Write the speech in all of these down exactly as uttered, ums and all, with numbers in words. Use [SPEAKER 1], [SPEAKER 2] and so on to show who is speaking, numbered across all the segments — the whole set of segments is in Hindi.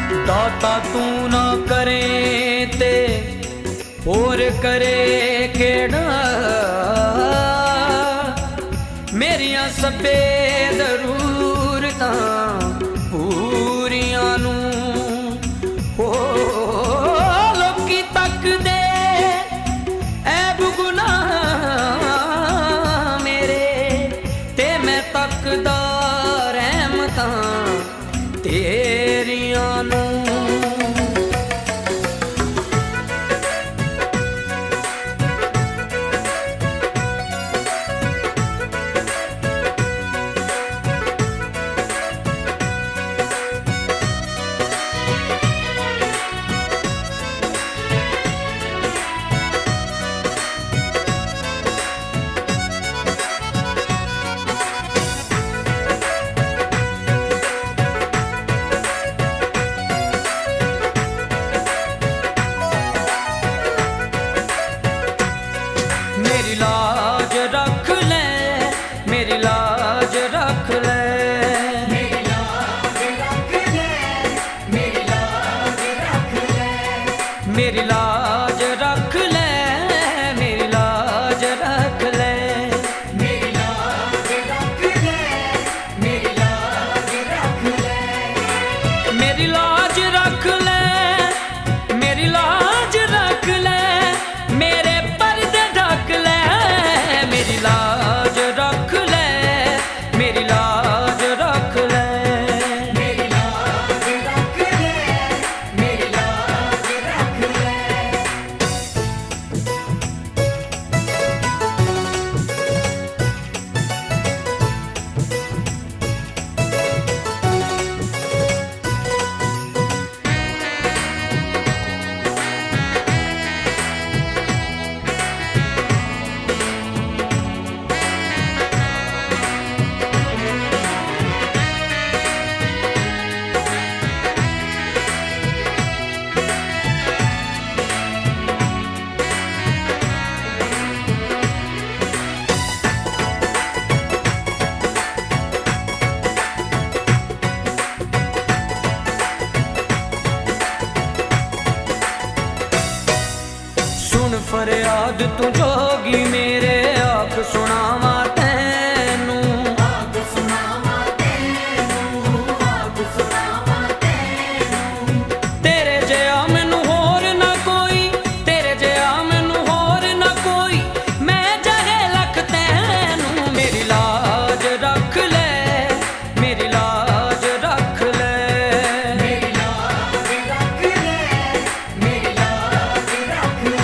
[SPEAKER 1] दाता तू ना करे ते और करे केड़ा मेरिया सबे जरूरतां पूरियां नू हो लोकी तक दे ऐब गुनाह मेरे ते मैं तकदा रहमतां तेरियां नू। मेरी लाज रख ले मेरी लाज रख ले
[SPEAKER 2] मेरी लाज रख ले मेरी लाज रख ले
[SPEAKER 1] मेरी लाज रख ले मेरी लाज रख ले
[SPEAKER 2] मेरी लाज रख ले मेरी लाज रख ले
[SPEAKER 1] मेरी लाज रख ले मेरी लाज रख ले मेरे पर्दे ढक ले मेरी लाज रख ले मेरी लाज रख ले
[SPEAKER 2] मेरी लाज रख ले मेरी लाज रख ले।
[SPEAKER 1] सुन फरियाद तू जोगी मेरे आख सुनावा तैनू
[SPEAKER 2] आग सुनावा तेनू आग सुनावा तेनू
[SPEAKER 1] तेरे जिया मैनू होर ना कोई तेरे जिया मैनू होर ना कोई मैं जहे लख तैनू मेरी लाज रख ले मेरी लाज रख ले
[SPEAKER 2] मेरी लाज रख ले मेरी लाज रख ले।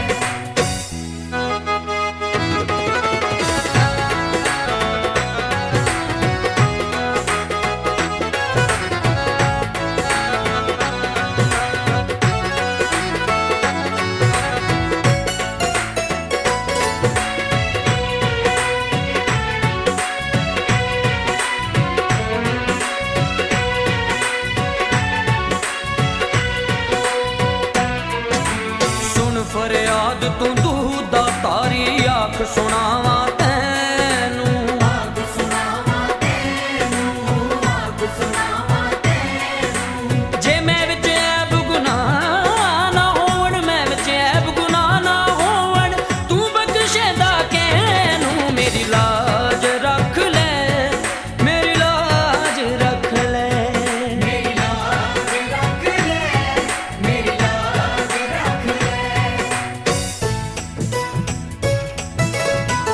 [SPEAKER 1] सुन फरियाद तू दूदा तारी आख सुनावा तैनू
[SPEAKER 2] आग सुनावा तेनू आग सुनावा तेनू
[SPEAKER 1] जे मैं विच ऐब गुनाह ना होवण मैं विच ऐब गुनाह ना होवण तू बख्शेदा कैनू मेरी लाज रख ले मेरी लाज रख ले
[SPEAKER 2] मेरी लाज रख ले मेरी लाज रख ले।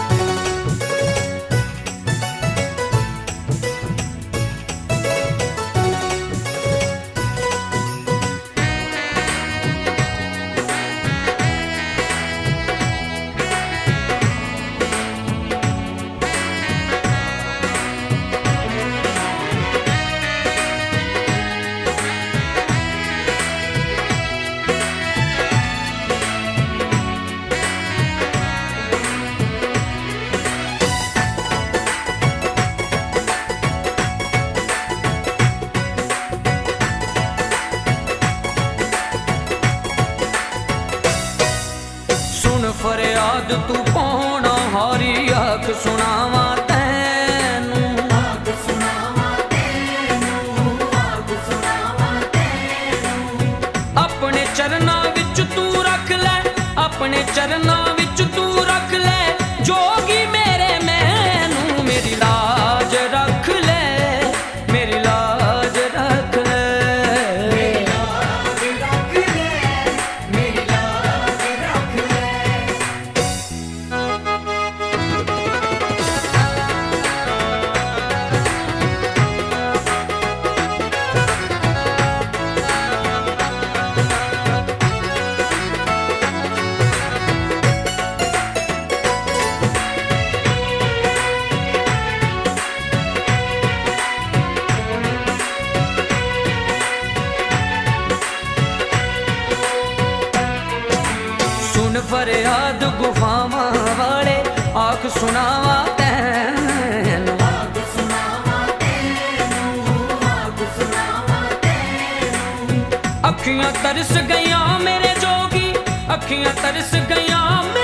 [SPEAKER 1] फरियाद गुफावां वाले आख सुनावा तैनू
[SPEAKER 2] आख सुनावा तैनू आख सुनावा तैनू
[SPEAKER 1] अखियां तरस गईयां मेरे जोगी अखियां तरस गईयां